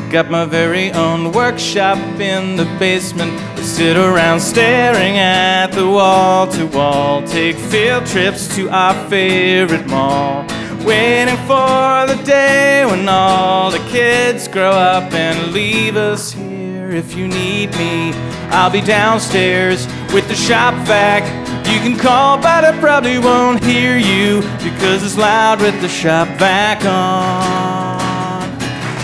Got my very own workshop in the basement. We sit around staring at the wall to wall. Take field trips to our favorite mall. Waiting for the day when all the kids grow up and leave us here. If you need me, I'll be downstairs with the shop vac. You can call, but I probably won't hear you because it's loud with the shop vac on.